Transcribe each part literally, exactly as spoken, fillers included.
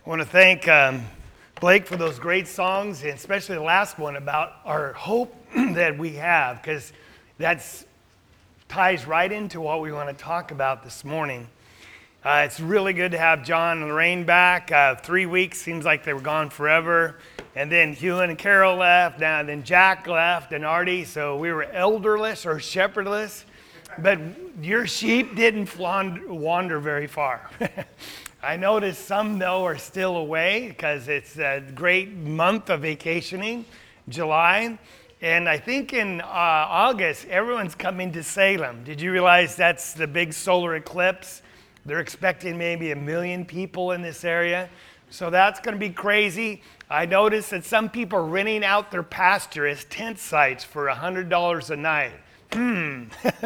I want to thank um, Blake for those great songs, and especially the last one about our hope that we have, because that ties right into what we want to talk about this morning. Uh, it's really good to have John and Lorraine back. Uh, three weeks seems like they were gone forever. And then Hugh and Carol left, now then Jack left, and Artie, so we were elderless or shepherdless. But your sheep didn't wander very far. I noticed some, though, are still away because it's a great month of vacationing, July. And I think in uh, August, everyone's coming to Salem. Did you realize that's the big solar eclipse? They're expecting maybe a million people in this area. So that's going to be crazy. I noticed that some people are renting out their pasture as tent sites for one hundred dollars a night. Hmm.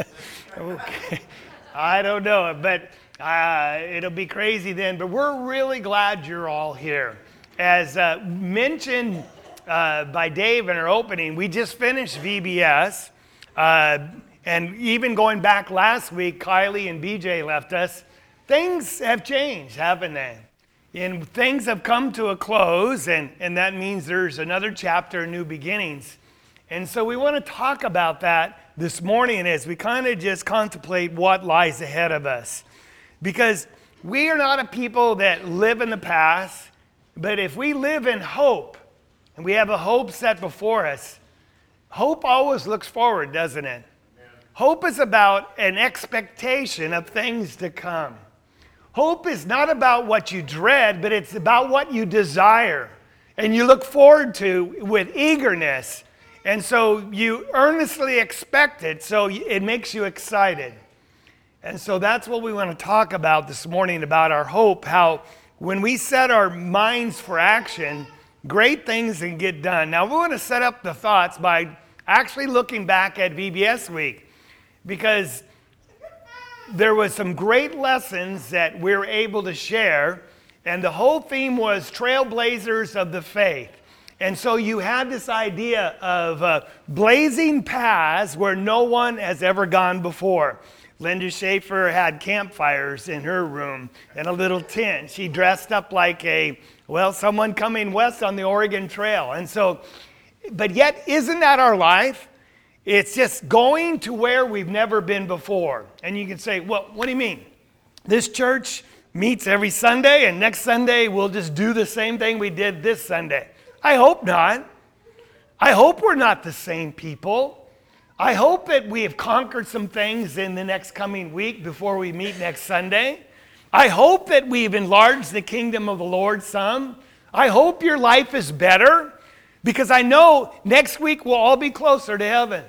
Okay. I don't know, but uh, it'll be crazy then. But we're really glad you're all here. As uh, mentioned uh, by Dave in our opening, we just finished V B S. Uh, and even going back last week, Kylie and B J left us. Things have changed, haven't they? And things have come to a close, and, and that means there's another chapter, new beginnings. And so we want to talk about that this morning as we kind of just contemplate what lies ahead of us. Because we are not a people that live in the past, but if we live in hope, and we have a hope set before us, hope always looks forward, doesn't it? Yeah. Hope is about an expectation of things to come. Hope is not about what you dread, but it's about what you desire and you look forward to with eagerness. And so you earnestly expect it, so it makes you excited. And so that's what we want to talk about this morning, about our hope, how when we set our minds for action, great things can get done. Now, we want to set up the thoughts by actually looking back at V B S week, because there was some great lessons that we were able to share, and the whole theme was Trailblazers of the Faith. And so you had this idea of uh, blazing paths where no one has ever gone before. Linda Schaefer had campfires in her room and a little tent. She dressed up like a, well, someone coming west on the Oregon Trail. And so, but yet, isn't that our life? It's just going to where we've never been before. And you can say, well, what do you mean? This church meets every Sunday, and next Sunday we'll just do the same thing we did this Sunday. I hope not. I hope we're not the same people. I hope that we have conquered some things in the next coming week before we meet next Sunday. I hope that we've enlarged the kingdom of the Lord some. I hope your life is better, because I know next week we'll all be closer to heaven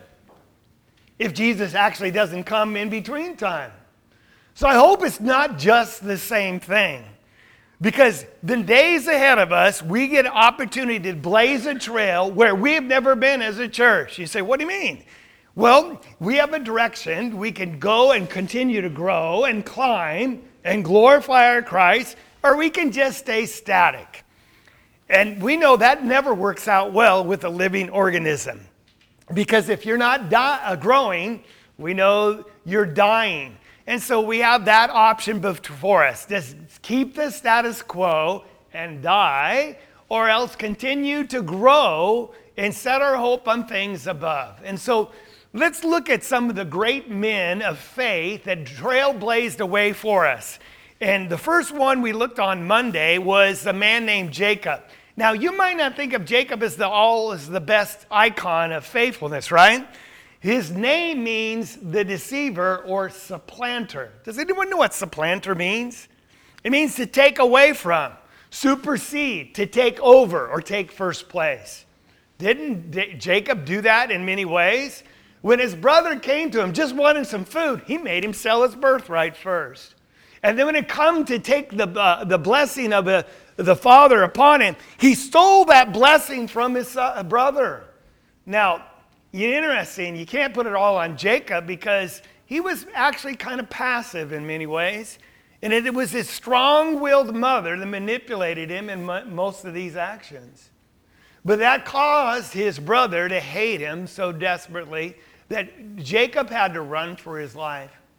if Jesus actually doesn't come in between time. So I hope it's not just the same thing, because the days ahead of us, we get an opportunity to blaze a trail where we have never been as a church. You say, what do you mean? Well, we have a direction. We can go and continue to grow and climb and glorify our Christ, or we can just stay static. And we know that never works out well with a living organism, because if you're not di- uh, growing, we know you're dying. And so we have that option before us. Just keep the status quo and die, or else continue to grow and set our hope on things above. And so let's look at some of the great men of faith that trailblazed a way for us. And the first one we looked on Monday was a man named Jacob. Now, you might not think of Jacob as the all as the best icon of faithfulness, right? His name means the deceiver or supplanter. Does anyone know what supplanter means? It means to take away from, supersede, to take over or take first place. Didn't D- Jacob do that in many ways? When his brother came to him, just wanting some food, he made him sell his birthright first. And then when it come to take the, uh, the blessing of a, the father upon him, he stole that blessing from his uh, brother. Now, interesting, you can't put it all on Jacob, because he was actually kind of passive in many ways. And it was his strong-willed mother that manipulated him in mo- most of these actions. But that caused his brother to hate him so desperately that Jacob had to run for his life.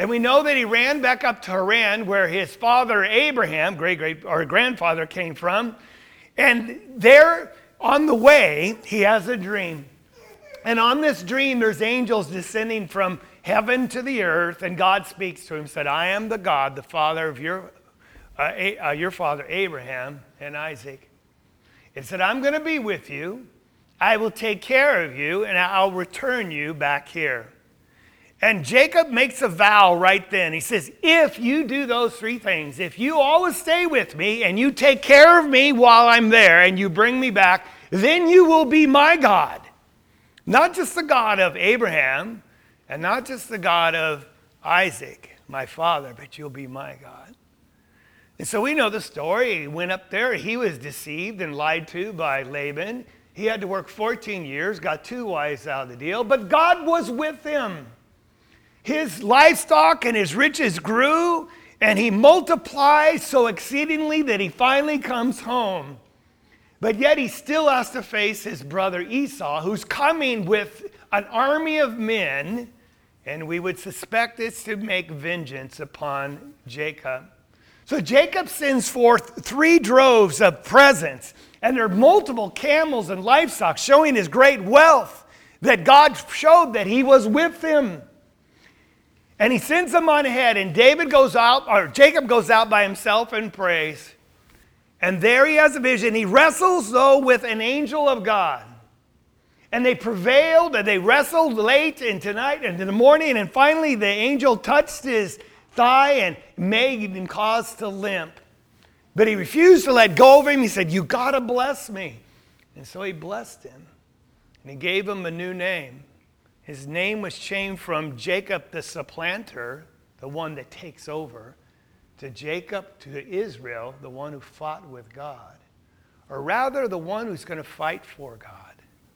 And we know that he ran back up to Haran, where his father Abraham, great great or grandfather, came from. And there on the way, he has a dream. And on this dream, there's angels descending from heaven to the earth, and God speaks to him, said, I am the God, the father of your, uh, a, uh, your father Abraham and Isaac. It said, I'm going to be with you. I will take care of you, and I'll return you back here. And Jacob makes a vow right then. He says, if you do those three things, if you always stay with me and you take care of me while I'm there and you bring me back, then you will be my God. Not just the God of Abraham and not just the God of Isaac, my father, but you'll be my God. And so we know the story. He went up there. He was deceived and lied to by Laban. He had to work fourteen years, got two wives out of the deal, but God was with him. His livestock and his riches grew, and he multiplied so exceedingly that he finally comes home. But yet he still has to face his brother Esau, who's coming with an army of men, and we would suspect it's to make vengeance upon Jacob. So Jacob sends forth three droves of presents, and there are multiple camels and livestock, showing his great wealth, that God showed that he was with him. And he sends them on ahead, and David goes out, or Jacob goes out by himself and prays. And there he has a vision. He wrestles, though, with an angel of God. And they prevailed, and they wrestled late into night and in the morning, and finally the angel touched his thigh and made him cause to limp. But he refused to let go of him. He said, you got to bless me. And so he blessed him, and he gave him a new name. His name was changed from Jacob the supplanter, the one that takes over, to Jacob, to Israel, the one who fought with God. Or rather, the one who's going to fight for God.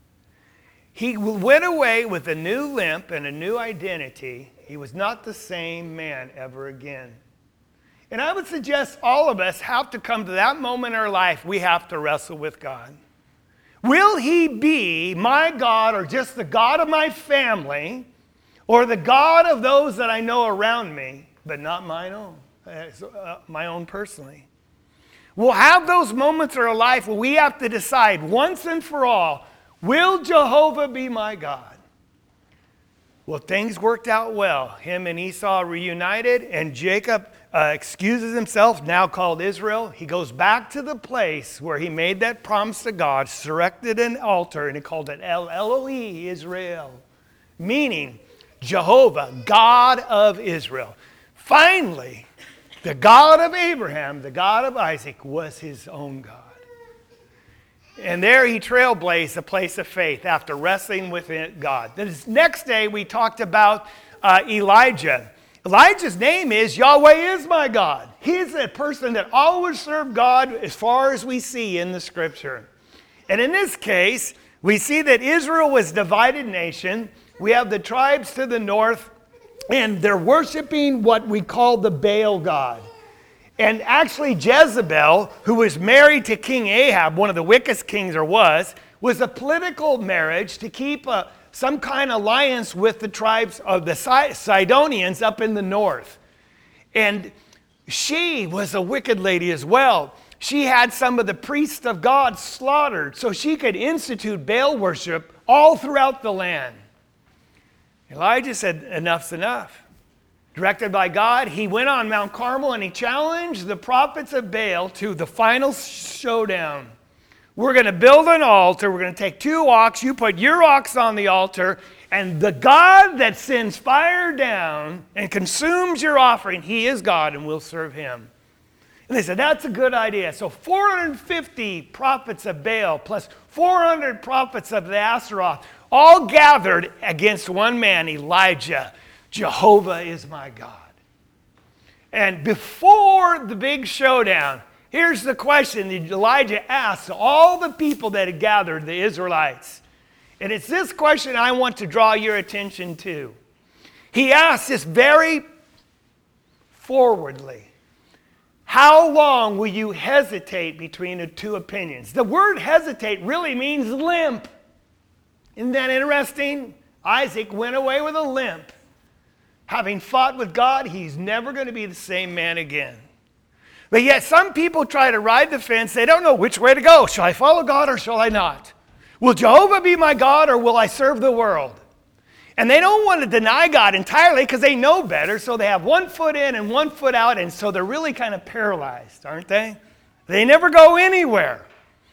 He went away with a new limp and a new identity. He was not the same man ever again. And I would suggest all of us have to come to that moment in our life we have to wrestle with God. Will he be my God, or just the God of my family, or the God of those that I know around me, but not mine own, uh, my own personally? We'll have those moments in our life where we have to decide once and for all, will Jehovah be my God? Well, things worked out well. Him and Esau reunited, and Jacob uh, excuses himself, now called Israel. He goes back to the place where he made that promise to God, erected an altar, and he called it El Elohe Israel, meaning Jehovah, God of Israel. Finally, the God of Abraham, the God of Isaac, was his own God. And there he trailblazed a place of faith after wrestling with God. The next day we talked about uh, Elijah. Elijah's name is Yahweh is my God. He's a person that always served God as far as we see in the scripture. And in this case, we see that Israel was a divided nation. We have the tribes to the north, and they're worshiping what we call the Baal god. And actually Jezebel, who was married to King Ahab, one of the wickedest kings there was, was a political marriage to keep a, some kind of alliance with the tribes of the Sidonians up in the north. And she was a wicked lady as well. She had some of the priests of God slaughtered so she could institute Baal worship all throughout the land. Elijah said, enough's enough. Directed by God, he went on Mount Carmel and he challenged the prophets of Baal to the final showdown. We're going to build an altar. We're going to take two ox. You put your ox on the altar, and the God that sends fire down and consumes your offering, he is God, and we'll serve him. And they said, that's a good idea. So four hundred fifty prophets of Baal plus four hundred prophets of the Asheroth all gathered against one man, Elijah. Jehovah is my God. And before the big showdown, here's the question that Elijah asked all the people that had gathered, the Israelites. And it's this question I want to draw your attention to. He asked this very forwardly. How long will you hesitate between the two opinions? The word hesitate really means limp. Isn't that interesting? Isaac went away with a limp. Having fought with God, he's never going to be the same man again. But yet some people try to ride the fence. They don't know which way to go. Shall I follow God or shall I not? Will Jehovah be my God or will I serve the world? And they don't want to deny God entirely because they know better. So they have one foot in and one foot out. And so they're really kind of paralyzed, aren't they? They never go anywhere.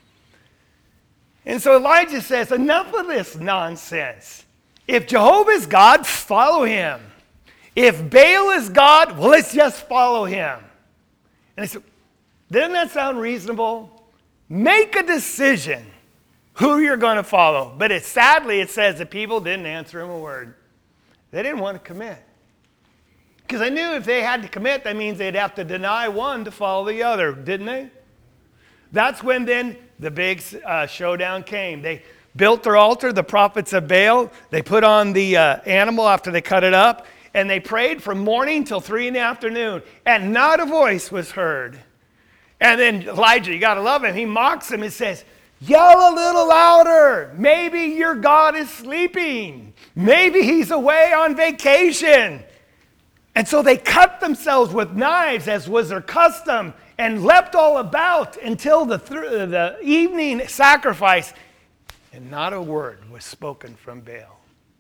And so Elijah says, enough of this nonsense. If Jehovah is God, follow him. If Baal is God, well, let's just follow him. And I said, doesn't that sound reasonable? Make a decision who you're going to follow. But it, sadly, it says the people didn't answer him a word. They didn't want to commit. Because they knew if they had to commit, that means they'd have to deny one to follow the other, didn't they? That's when then the big uh, showdown came. They built their altar, the prophets of Baal. They put on the uh, animal after they cut it up. And they prayed from morning till three in the afternoon. And not a voice was heard. And then Elijah, you got to love him. He mocks him and says, yell a little louder. Maybe your God is sleeping. Maybe he's away on vacation. And so they cut themselves with knives, as was their custom, and leapt all about until the, th- the evening sacrifice. And not a word was spoken from Baal.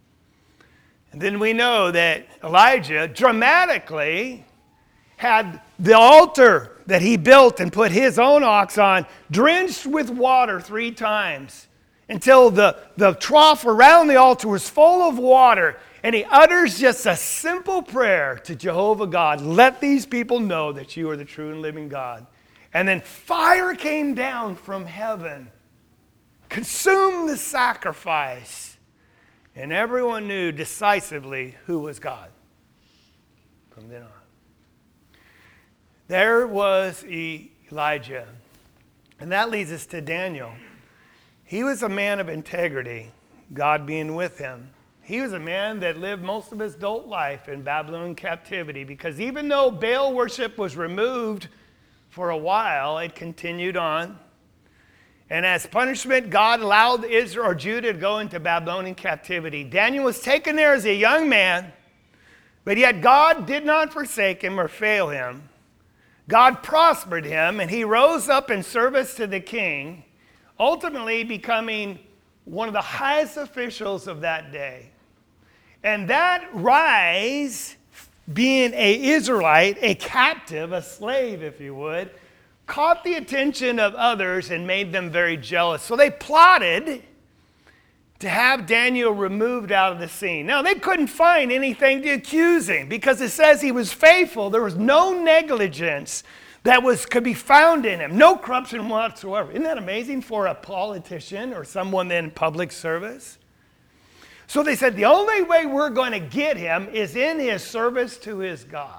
And then we know that Elijah dramatically had the altar that he built and put his own ox on drenched with water three times until the, the trough around the altar was full of water. And he utters just a simple prayer to Jehovah God. Let these people know that you are the true and living God. And then fire came down from heaven, consumed the sacrifice. And everyone knew decisively who was God from then on. There was Elijah. And that leads us to Daniel. He was a man of integrity, God being with him. He was a man that lived most of his adult life in Babylonian captivity because even though Baal worship was removed for a while, it continued on. And as punishment, God allowed Israel or Judah to go into Babylonian captivity. Daniel was taken there as a young man, but yet God did not forsake him or fail him. God prospered him, and he rose up in service to the king, ultimately becoming one of the highest officials of that day. And that rise, being an Israelite, a captive, a slave, if you would, caught the attention of others and made them very jealous. So they plotted to have Daniel removed out of the scene. Now, they couldn't find anything to accuse him because it says he was faithful. There was no negligence that was could be found in him, no corruption whatsoever. Isn't that amazing for a politician or someone in public service? So they said the only way we're going to get him is in his service to his God.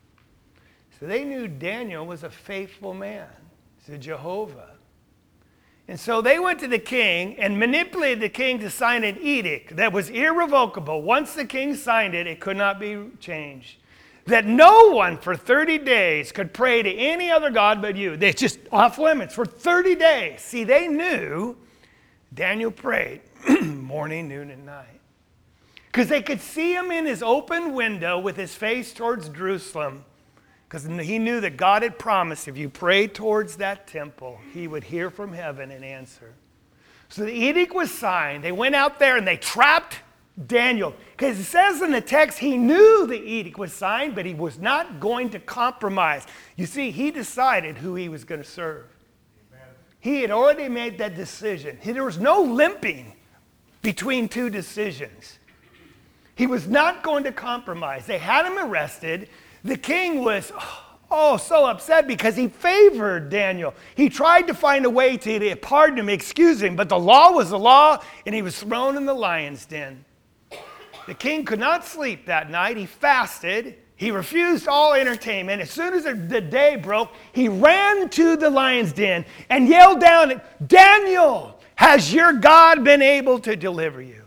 So they knew Daniel was a faithful man to Jehovah. And so they went to the king and manipulated the king to sign an edict that was irrevocable. Once the king signed it, it could not be changed. That no one for thirty days could pray to any other god but you. They just off limits for thirty days. See, they knew Daniel prayed morning, noon, and night. Because they could see him in his open window with his face towards Jerusalem. Because he knew that God had promised if you pray towards that temple, he would hear from heaven and answer. So the edict was signed. They went out there and they trapped Daniel. Because it says in the text, he knew the edict was signed, but he was not going to compromise. You see, he decided who he was going to serve. Amen. He had already made that decision. There was no limping between two decisions. He was not going to compromise. They had him arrested. The king was, oh, so upset because he favored Daniel. He tried to find a way to pardon him, excuse him, but the law was the law, and he was thrown in the lion's den. The king could not sleep that night. He fasted. He refused all entertainment. As soon as the day broke, he ran to the lion's den and yelled down, Daniel, has your God been able to deliver you?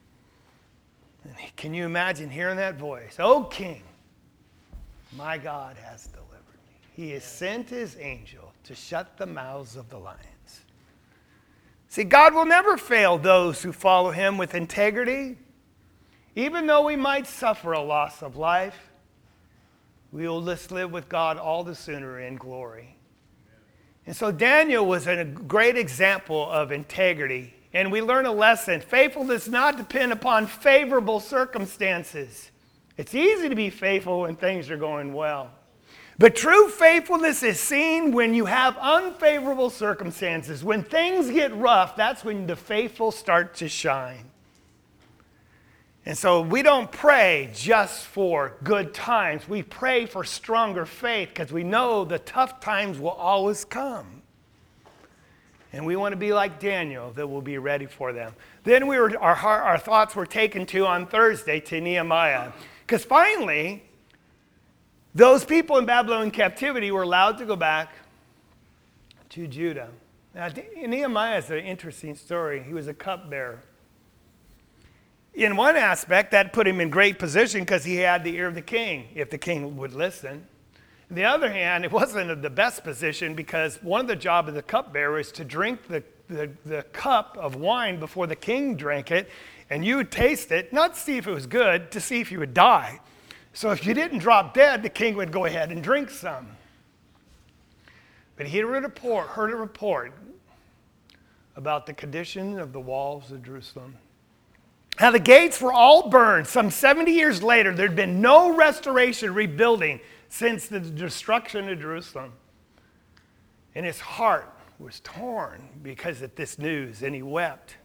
And can you imagine hearing that voice? Oh, king. My God has delivered me. He has sent his angel to shut the mouths of the lions. See, God will never fail those who follow him with integrity Even though we might suffer a loss of life, we will just live with God all the sooner in glory. And so Daniel was a great example of integrity. And we learn a lesson. Faithfulness does not depend upon favorable circumstances. It's easy to be faithful when things are going well. But true faithfulness is seen when you have unfavorable circumstances. When things get rough, that's when the faithful start to shine. And so we don't pray just for good times. We pray for stronger faith because we know the tough times will always come. And we want to be like Daniel, that will be ready for them. Then we were, our, our thoughts were taken to on Thursday to Nehemiah. Because finally, those people in Babylonian captivity were allowed to go back to Judah. Now, Nehemiah is an interesting story. He was a cupbearer. In one aspect, that put him in great position because he had the ear of the king, if the king would listen. On the other hand, it wasn't the best position because one of the jobs of the cupbearer is to drink the, the, the cup of wine before the king drank it, and you would taste it, not to see if it was good, to see if you would die. So if you didn't drop dead, the king would go ahead and drink some. But he heard a report, heard a report about the condition of the walls of Jerusalem. Now the gates were all burned. Some seventy years later, there'd been no restoration, rebuilding since the destruction of Jerusalem. And his heart was torn because of this news, and he wept.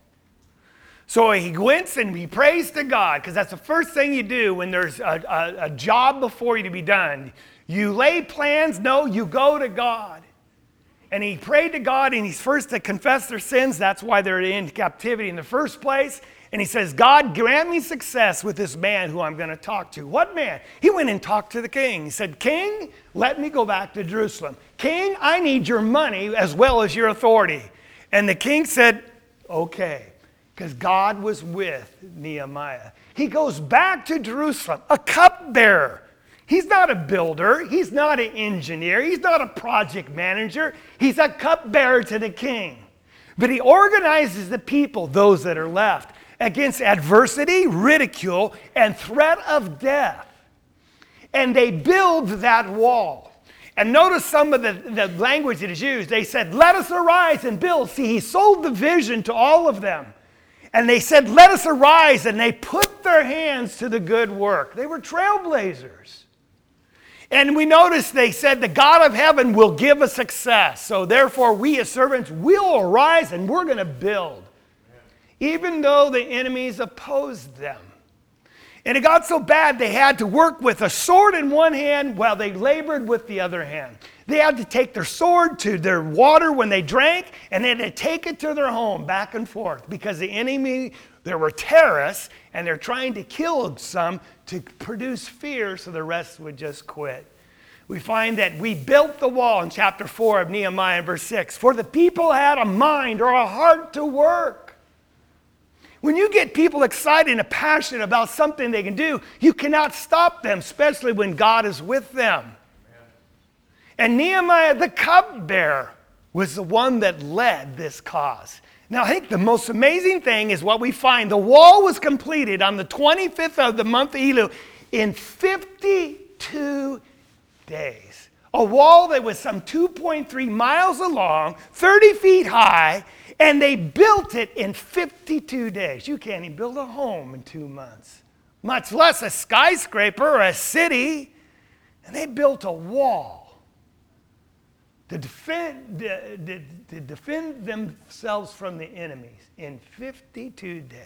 So he went and he prays to God, because that's the first thing you do when there's a, a, a job before you to be done. You lay plans, no, you go to God. And he prayed to God, and he's first to confess their sins. That's why they're in captivity in the first place. And he says, God, grant me success with this man who I'm going to talk to. What man? He went and talked to the king. He said, King, let me go back to Jerusalem. King, I need your money as well as your authority. And the king said, okay, because God was with Nehemiah. He goes back to Jerusalem, a cupbearer. He's not a builder. He's not an engineer. He's not a project manager. He's a cupbearer to the king. But he organizes the people, those that are left, against adversity, ridicule, and threat of death. And they build that wall. And notice some of the, the language that is used. They said, let us arise and build. See, he sold the vision to all of them. And they said, let us arise. And they put their hands to the good work. They were trailblazers. And we notice they said, the God of heaven will give us success. So therefore, we as servants will arise and we're going to build. Even though the enemies opposed them. And it got so bad they had to work with a sword in one hand while they labored with the other hand. They had to take their sword to their water when they drank, and they had to take it to their home back and forth because the enemy, there were terrorists, and they're trying to kill some to produce fear so the rest would just quit. We find that we built the wall in chapter four of Nehemiah, verse six. For the people had a mind or a heart to work. When you get people excited and passionate about something they can do, you cannot stop them, especially when God is with them. Amen. And Nehemiah, the cupbearer, was the one that led this cause. Now, I think the most amazing thing is what we find. The wall was completed on the twenty-fifth of the month of Elul in fifty-two days. A wall that was some two point three miles long, thirty feet high, and they built it in fifty-two days. You can't even build a home in two months, much less a skyscraper or a city. And they built a wall to defend, to, to defend themselves from the enemies in fifty-two days.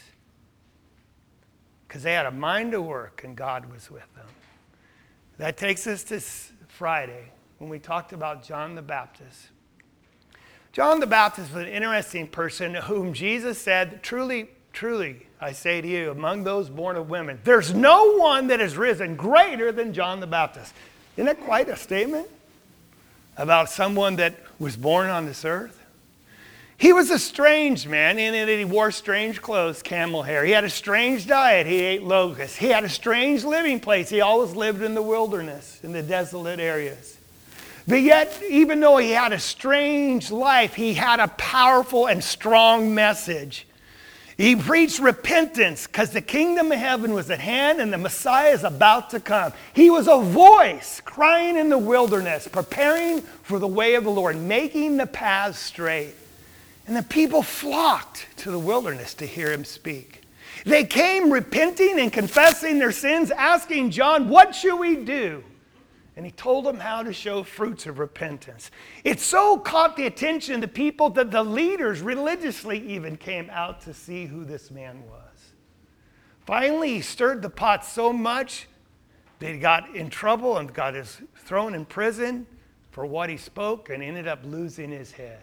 Because they had a mind to work and God was with them. That takes us to Friday when we talked about John the Baptist. John the Baptist was an interesting person whom Jesus said, truly, truly, I say to you, among those born of women, there's no one that has risen greater than John the Baptist. Isn't that quite a statement about someone that was born on this earth? He was a strange man in that he wore strange clothes, camel hair. He had a strange diet. He ate locusts. He had a strange living place. He always lived in the wilderness, in the desolate areas. But yet, even though he had a strange life, he had a powerful and strong message. He preached repentance because the kingdom of heaven was at hand and the Messiah is about to come. He was a voice crying in the wilderness, preparing for the way of the Lord, making the paths straight. And the people flocked to the wilderness to hear him speak. They came repenting and confessing their sins, asking John, what should we do? And he told them how to show fruits of repentance. It so caught the attention of the people that the leaders religiously even came out to see who this man was. Finally, he stirred the pot so much that he got in trouble and got his, thrown in prison for what he spoke and ended up losing his head.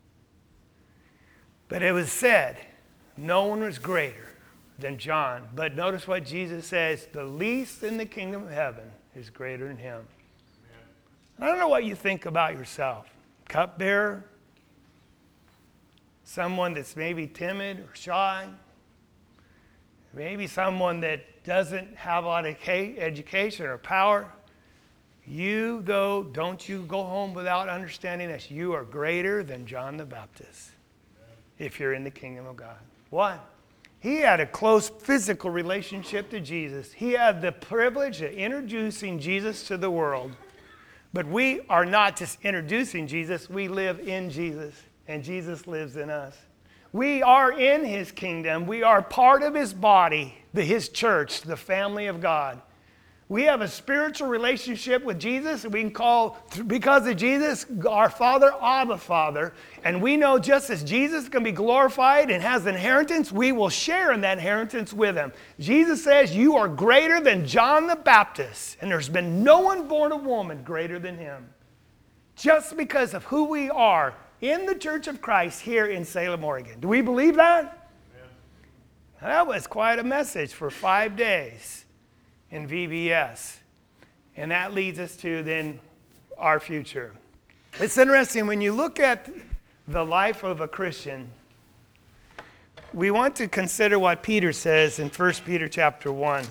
But it was said, no one was greater than John. But notice what Jesus says, the least in the kingdom of heaven is greater than him. I don't know what you think about yourself. Cupbearer? Someone that's maybe timid or shy? Maybe someone that doesn't have a lot of education or power? You, though, don't you go home without understanding this. You are greater than John the Baptist if you're in the kingdom of God. Why? He had a close physical relationship to Jesus. He had the privilege of introducing Jesus to the world. But we are not just introducing Jesus, we live in Jesus, and Jesus lives in us. We are in his kingdom. We are part of his body, the, his church, the family of God. We have a spiritual relationship with Jesus, and we can call, because of Jesus, our Father, Abba Father. And we know just as Jesus can be glorified and has inheritance, we will share in that inheritance with him. Jesus says, you are greater than John the Baptist, and there's been no one born of woman greater than him. Just because of who we are in the Church of Christ here in Salem, Oregon. Do we believe that? Yeah. That was quite a message for five days. In V B S. And that leads us to then our future. It's interesting when you look at the life of a Christian, we want to consider what Peter says in First Peter chapter one.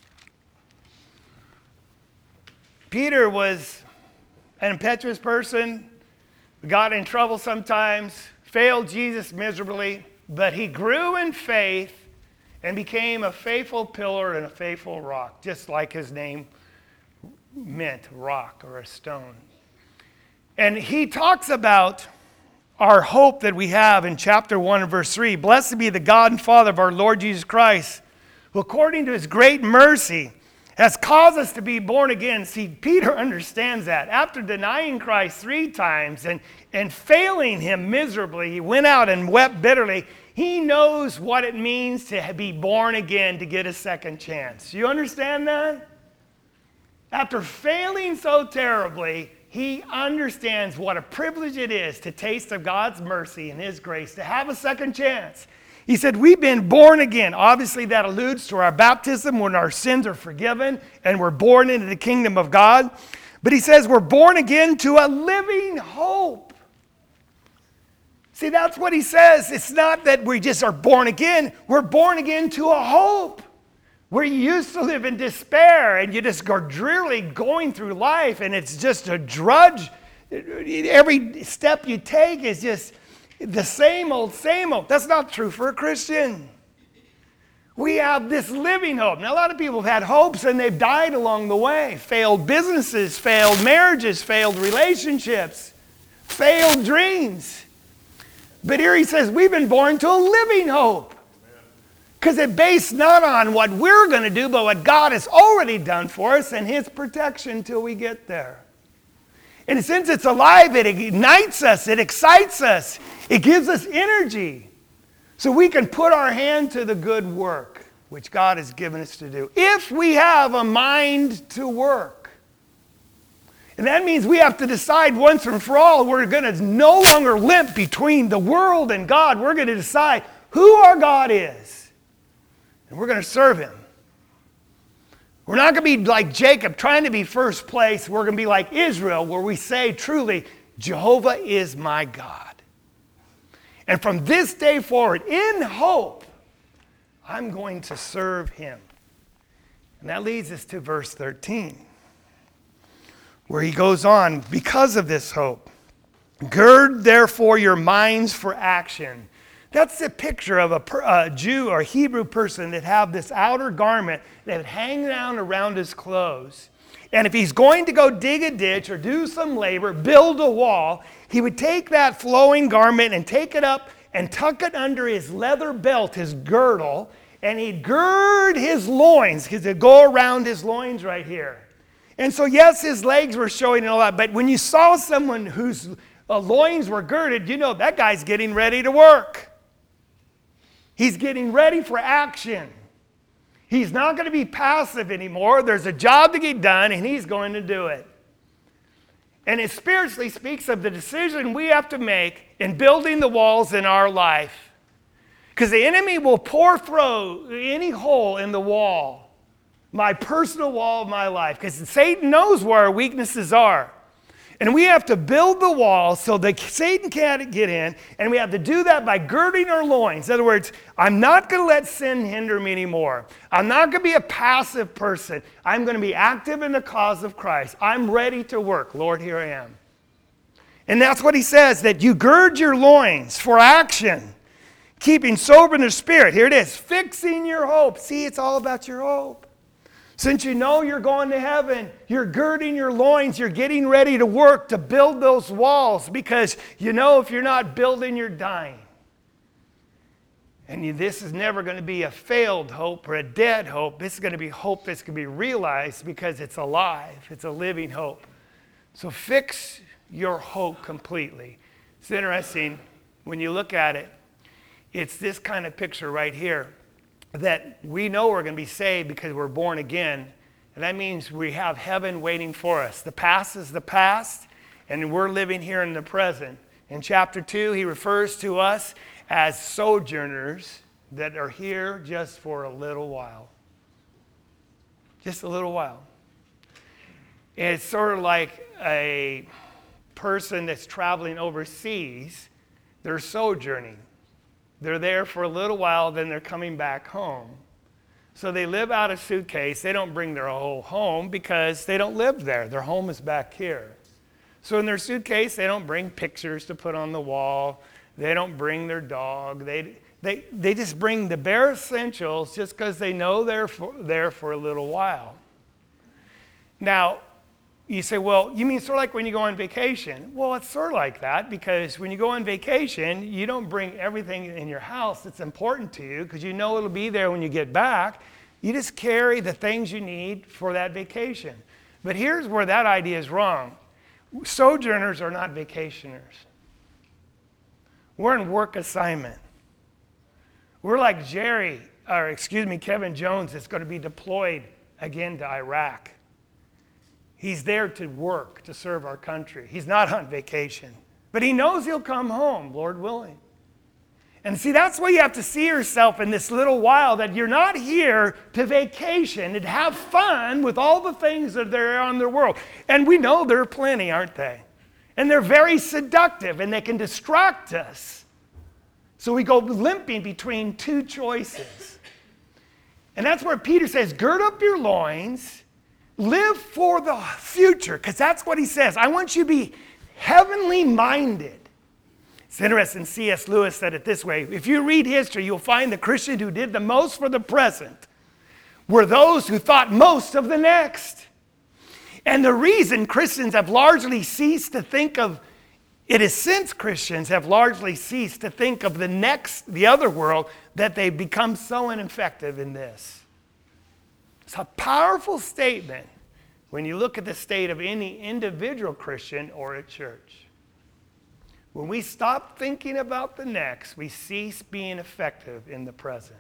Peter was an impetuous person, got in trouble sometimes, failed Jesus miserably, but he grew in faith and became a faithful pillar and a faithful rock, just like his name meant, rock or a stone. And he talks about our hope that we have in chapter one and verse three. Blessed be the God and Father of our Lord Jesus Christ, who according to his great mercy has caused us to be born again. See, Peter understands that. After denying Christ three times and, and failing him miserably, he went out and wept bitterly. He knows what it means to be born again, to get a second chance. You understand that? After failing so terribly, he understands what a privilege it is to taste of God's mercy and his grace, to have a second chance. He said, we've been born again. Obviously, that alludes to our baptism when our sins are forgiven and we're born into the kingdom of God. But he says we're born again to a living hope. See, that's what he says. It's not that we just are born again. We're born again to a hope. Where you used to live in despair and you just go drearily going through life and it's just a drudge. Every step you take is just the same old, same old. That's not true for a Christian. We have this living hope. Now, a lot of people have had hopes and they've died along the way. Failed businesses, failed marriages, failed relationships, failed dreams. But here he says, we've been born to a living hope. Because it's based not on what we're going to do, but what God has already done for us and his protection till we get there. And since it's alive, it ignites us, it excites us, it gives us energy. So we can put our hand to the good work, which God has given us to do. If we have a mind to work. And that means we have to decide once and for all, we're going to no longer limp between the world and God. We're going to decide who our God is. And we're going to serve him. We're not going to be like Jacob trying to be first place. We're going to be like Israel where we say truly, Jehovah is my God. And from this day forward, in hope, I'm going to serve him. And that leads us to verse thirteen. Where he goes on, because of this hope, gird therefore your minds for action. That's a picture of a, per, a Jew or Hebrew person that have this outer garment that would hang down around his clothes. And if he's going to go dig a ditch or do some labor, build a wall, he would take that flowing garment and take it up and tuck it under his leather belt, his girdle, and he'd gird his loins, because it'd go around his loins right here. And so, yes, his legs were showing and all that, but when you saw someone whose uh, loins were girded, you know that guy's getting ready to work. He's getting ready for action. He's not going to be passive anymore. There's a job to get done, and he's going to do it. And it spiritually speaks of the decision we have to make in building the walls in our life. Because the enemy will pour through any hole in the wall, my personal wall of my life, because Satan knows where our weaknesses are. And we have to build the wall so that Satan can't get in, and we have to do that by girding our loins. In other words, I'm not going to let sin hinder me anymore. I'm not going to be a passive person. I'm going to be active in the cause of Christ. I'm ready to work. Lord, here I am. And that's what he says, that you gird your loins for action, keeping sober in the spirit. Here it is, fixing your hope. See, it's all about your hope. Since you know you're going to heaven, you're girding your loins, you're getting ready to work to build those walls, because you know if you're not building, you're dying. And you, this is never going to be a failed hope or a dead hope. This is going to be hope that's going to be realized because it's alive. It's a living hope. So fix your hope completely. It's interesting when you look at it. It's this kind of picture right here. That we know we're going to be saved because we're born again. And that means we have heaven waiting for us. The past is the past, and we're living here in the present. In chapter two, he refers to us as sojourners that are here just for a little while. Just a little while. And it's sort of like a person that's traveling overseas. They're sojourning. They're there for a little while, then they're coming back home. So they live out a suitcase. They don't bring their whole home because they don't live there. Their home is back here. So in their suitcase, they don't bring pictures to put on the wall. They don't bring their dog. They, they, they just bring the bare essentials just because they know they're for, there for a little while. Now, you say, well, you mean sort of like when you go on vacation? Well, it's sort of like that, because when you go on vacation, you don't bring everything in your house that's important to you because you know it'll be there when you get back. You just carry the things you need for that vacation. But here's where that idea is wrong. Sojourners are not vacationers. We're in work assignment. We're like Jerry, or excuse me, Kevin Jones that's going to be deployed again to Iraq. He's there to work, to serve our country. He's not on vacation. But he knows he'll come home, Lord willing. And see, that's why you have to see yourself in this little while, that you're not here to vacation and have fun with all the things that are on the world. And we know there are plenty, aren't they? And they're very seductive, and they can distract us. So we go limping between two choices. And that's where Peter says, gird up your loins. Live for the future, because that's what he says. I want you to be heavenly minded. It's interesting, C S Lewis said it this way. If you read history, you'll find the Christian who did the most for the present were those who thought most of the next. And the reason Christians have largely ceased to think of, it is since Christians have largely ceased to think of the next, the other world, that they've become so ineffective in this. It's a powerful statement when you look at the state of any individual Christian or a church. When we stop thinking about the next, we cease being effective in the present.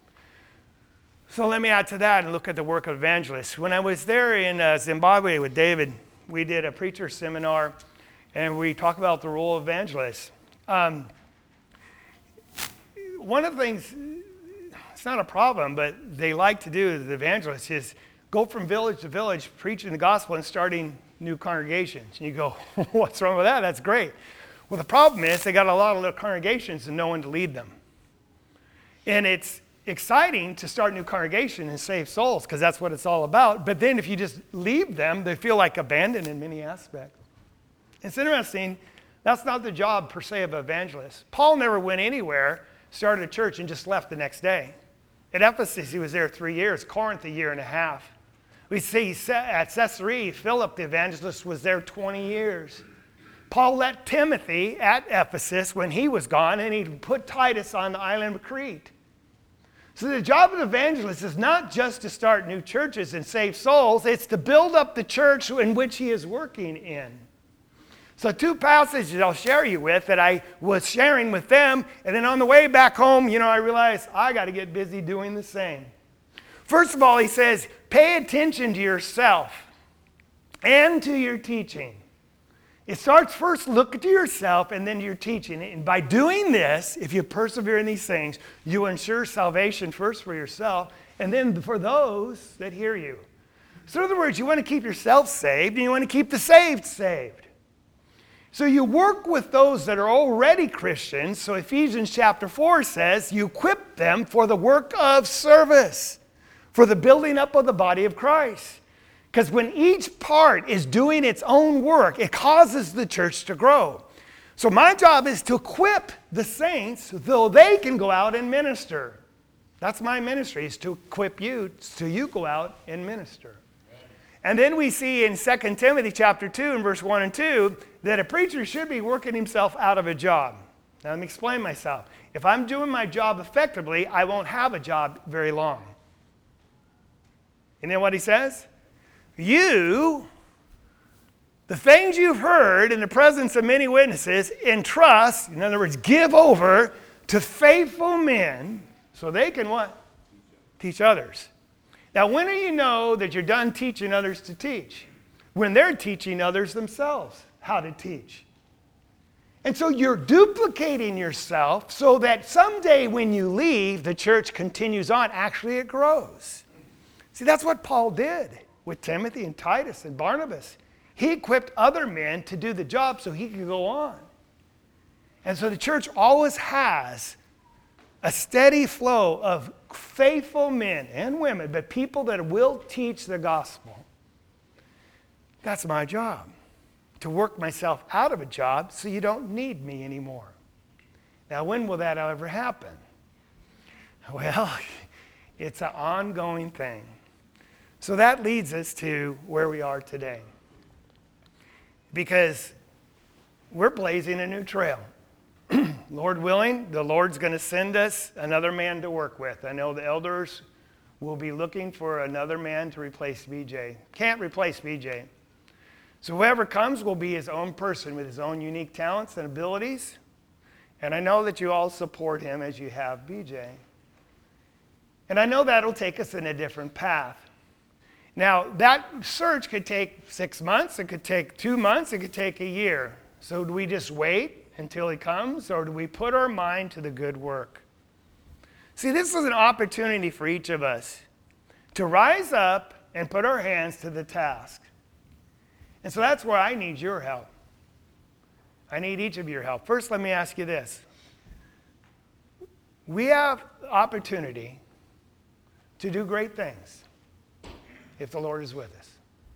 So let me add to that and look at the work of evangelists. When I was there in uh, Zimbabwe with David, we did a preacher seminar, and we talked about the role of evangelists. Um, one of the things, it's not a problem, but they like to do as evangelists is go from village to village, preaching the gospel and starting new congregations. And you go, what's wrong with that? That's great. Well, the problem is they got a lot of little congregations and no one to lead them. And it's exciting to start a new congregation and save souls because that's what it's all about. But then if you just leave them, they feel like abandoned in many aspects. It's interesting. That's not the job per se of evangelists. Paul never went anywhere started a church and just left the next day. At Ephesus, he was there three years. Corinth, a year and a half. We see at Caesarea, Philip the evangelist was there twenty years. Paul left Timothy at Ephesus when he was gone, and he put Titus on the island of Crete. So the job of the evangelist is not just to start new churches and save souls, it's to build up the church in which he is working in. So two passages I'll share you with that I was sharing with them, and then on the way back home, you know, I realized I got to get busy doing the same. First of all, he says, pay attention to yourself and to your teaching. It starts first, look to yourself and then to your teaching. And by doing this, if you persevere in these things, you ensure salvation first for yourself and then for those that hear you. So in other words, you want to keep yourself saved and you want to keep the saved saved. So you work with those that are already Christians. So Ephesians chapter four says, you equip them for the work of service, for the building up of the body of Christ. Because when each part is doing its own work, it causes the church to grow. So my job is to equip the saints so they can go out and minister. That's my ministry, is to equip you so you go out and minister. And then we see in Second Timothy chapter two and verse one and two that a preacher should be working himself out of a job. Now let me explain myself. If I'm doing my job effectively, I won't have a job very long. You know what he says? You, the things you've heard in the presence of many witnesses, entrust, in other words, give over to faithful men so they can what? Teach others. Now, when do you know that you're done teaching others to teach? When they're teaching others themselves how to teach. And so you're duplicating yourself so that someday when you leave, the church continues on. Actually, it grows. See, that's what Paul did with Timothy and Titus and Barnabas. He equipped other men to do the job so he could go on. And so the church always has a steady flow of faithful men and women, but people that will teach the gospel. That's my job, to work myself out of a job so you don't need me anymore. Now, when will that ever happen? Well, it's an ongoing thing. So that leads us to where we are today. Because we're blazing a new trail. Lord willing, the Lord's going to send us another man to work with. I know the elders will be looking for another man to replace B J. Can't replace B J. So whoever comes will be his own person with his own unique talents and abilities. And I know that you all support him as you have B J. And I know that'll take us in a different path. Now, that search could take six months, it could take two months, it could take a year. So do we just wait until he comes, or do we put our mind to the good work? See, this is an opportunity for each of us to rise up and put our hands to the task. And so that's where I need your help. I need each of your help. First, let me ask you this. We have the opportunity to do great things if the Lord is with us.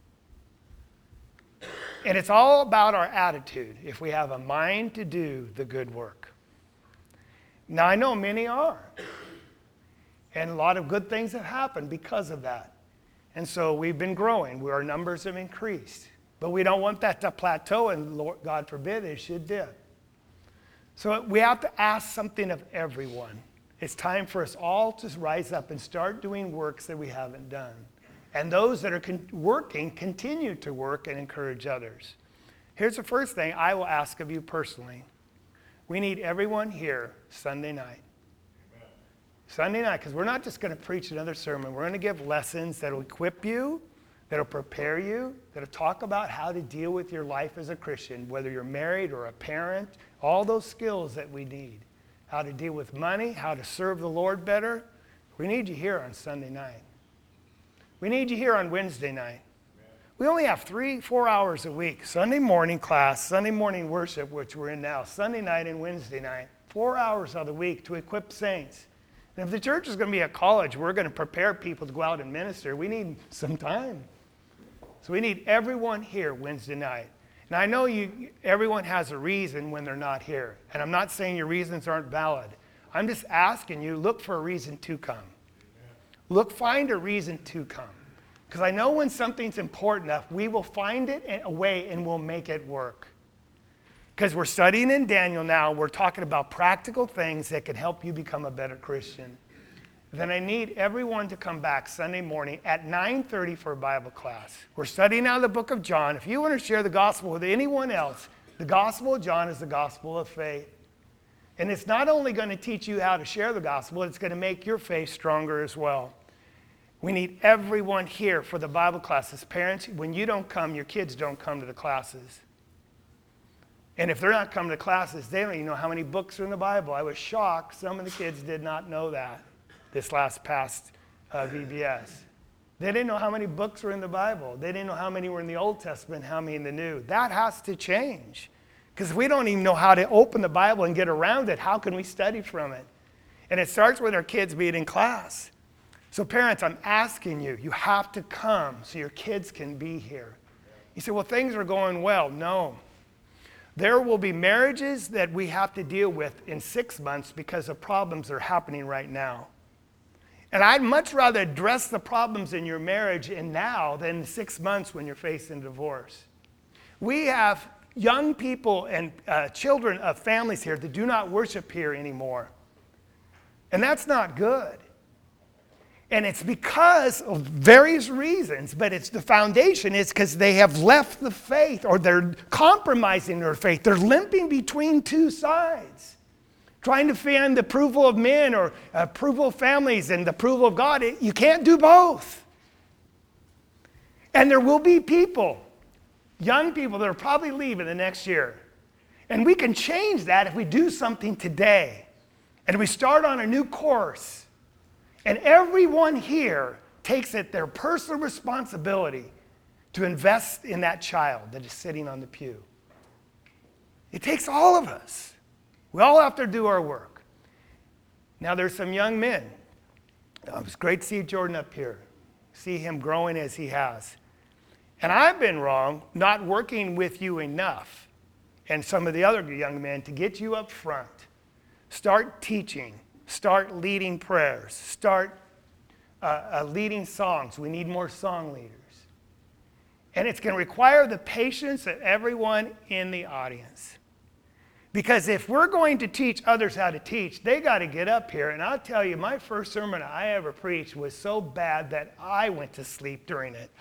And it's all about our attitude, if we have a mind to do the good work. Now, I know many are. And a lot of good things have happened because of that. And so we've been growing. Our numbers have increased. But we don't want that to plateau, and Lord, God forbid it should dip. So we have to ask something of everyone. It's time for us all to rise up and start doing works that we haven't done. And those that are con- working, continue to work and encourage others. Here's the first thing I will ask of you personally. We need everyone here Sunday night. Amen. Sunday night, because we're not just going to preach another sermon. We're going to give lessons that will equip you, that will prepare you, that will talk about how to deal with your life as a Christian, whether you're married or a parent, all those skills that we need. How to deal with money, how to serve the Lord better. We need you here on Sunday night. We need you here on Wednesday night. We only have three, four hours a week. Sunday morning class, Sunday morning worship, which we're in now, Sunday night and Wednesday night. Four hours of the week to equip saints. And if the church is going to be a college, we're going to prepare people to go out and minister. We need some time. So we need everyone here Wednesday night. And I know you, everyone has a reason when they're not here. And I'm not saying your reasons aren't valid. I'm just asking you, look for a reason to come. Look, find a reason to come. Because I know when something's important enough, we will find it in a way and we'll make it work. Because we're studying in Daniel now, we're talking about practical things that can help you become a better Christian. Then I need everyone to come back Sunday morning at nine thirty for a Bible class. We're studying out of the book of John. If you want to share the gospel with anyone else, the gospel of John is the gospel of faith. And it's not only going to teach you how to share the gospel, it's going to make your faith stronger as well. We need everyone here for the Bible classes. Parents, when you don't come, your kids don't come to the classes. And if they're not coming to classes, they don't even know how many books are in the Bible. I was shocked. Some of the kids did not know that this last past uh, V B S. They didn't know how many books were in the Bible. They didn't know how many were in the Old Testament, how many in the New. That has to change. Because if we don't even know how to open the Bible and get around it, how can we study from it? And it starts with our kids being in class. So parents, I'm asking you, you have to come so your kids can be here. You say, well, things are going well. No. There will be marriages that we have to deal with in six months because of problems that are happening right now. And I'd much rather address the problems in your marriage in now than in six months when you're facing divorce. We have young people and uh, children of families here that do not worship here anymore. And that's not good. And it's because of various reasons, but it's the foundation is because they have left the faith or they're compromising their faith. They're limping between two sides, trying to find the approval of men or approval of families and the approval of God. It, you can't do both. And there will be people, young people that are probably leaving the next year. And we can change that if we do something today. And we start on a new course. And everyone here takes it their personal responsibility to invest in that child that is sitting on the pew. It takes all of us. We all have to do our work. Now there's some young men. Oh, it's great to see Jordan up here. See him growing as he has. And I've been wrong not working with you enough and some of the other young men to get you up front. Start teaching. Start leading prayers. Start uh, uh, leading songs. We need more song leaders. And it's going to require the patience of everyone in the audience. Because if we're going to teach others how to teach, they got to get up here. And I'll tell you, my first sermon I ever preached was so bad that I went to sleep during it.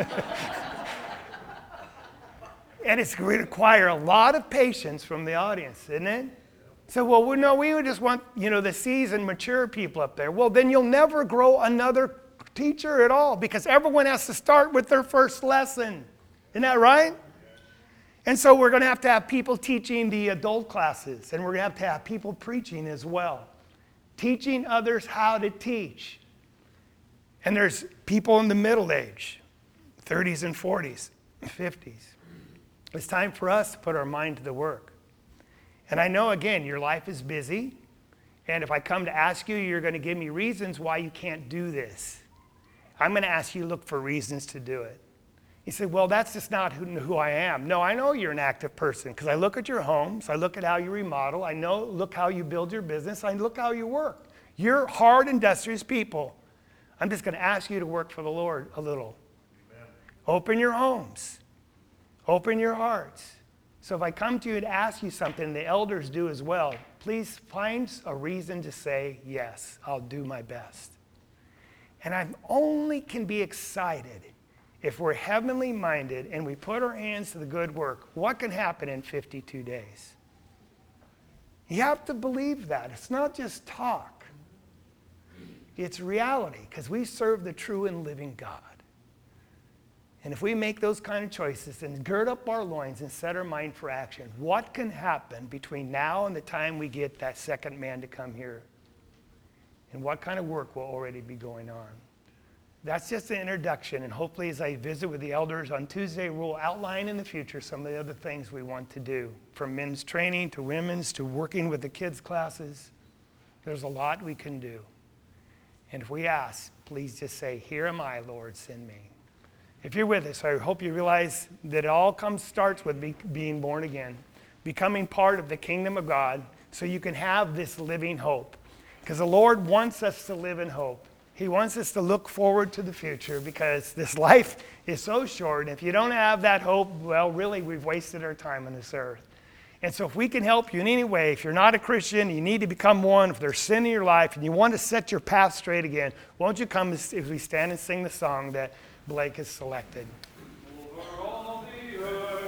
And it's going to require a lot of patience from the audience, isn't it? So, well, we, no, we would just want, you know, the seasoned, mature people up there. Well, then you'll never grow another teacher at all because everyone has to start with their first lesson. Isn't that right? And so we're going to have to have people teaching the adult classes, and we're going to have to have people preaching as well, teaching others how to teach. And there's people in the middle age, thirties and forties, fifties. It's time for us to put our mind to the work. And I know, again, your life is busy. And if I come to ask you, you're going to give me reasons why you can't do this. I'm going to ask you to look for reasons to do it. You say, well, that's just not who, who I am. No, I know you're an active person because I look at your homes. I look at how you remodel. I know, look how you build your business. I look how you work. You're hard, industrious people. I'm just going to ask you to work for the Lord a little. Amen. Open your homes. Open your hearts. So if I come to you to ask you something, the elders do as well, please find a reason to say, yes, I'll do my best. And I only can be excited if we're heavenly minded and we put our hands to the good work. What can happen in fifty-two days? You have to believe that. It's not just talk. It's reality because we serve the true and living God. And if we make those kind of choices and gird up our loins and set our mind for action, what can happen between now and the time we get that second man to come here? And what kind of work will already be going on? That's just an introduction. And hopefully as I visit with the elders on Tuesday, we'll outline in the future some of the other things we want to do, from men's training to women's to working with the kids' classes. There's a lot we can do. And if we ask, please just say, here am I, Lord, send me. If you're with us, I hope you realize that it all comes starts with be, being born again, becoming part of the kingdom of God so you can have this living hope. Because the Lord wants us to live in hope. He wants us to look forward to the future because this life is so short. And if you don't have that hope, well, really, we've wasted our time on this earth. And so if we can help you in any way, if you're not a Christian, you need to become one, if there's sin in your life, and you want to set your path straight again, won't you come as we stand and sing the song that Blake has selected? Over all the earth.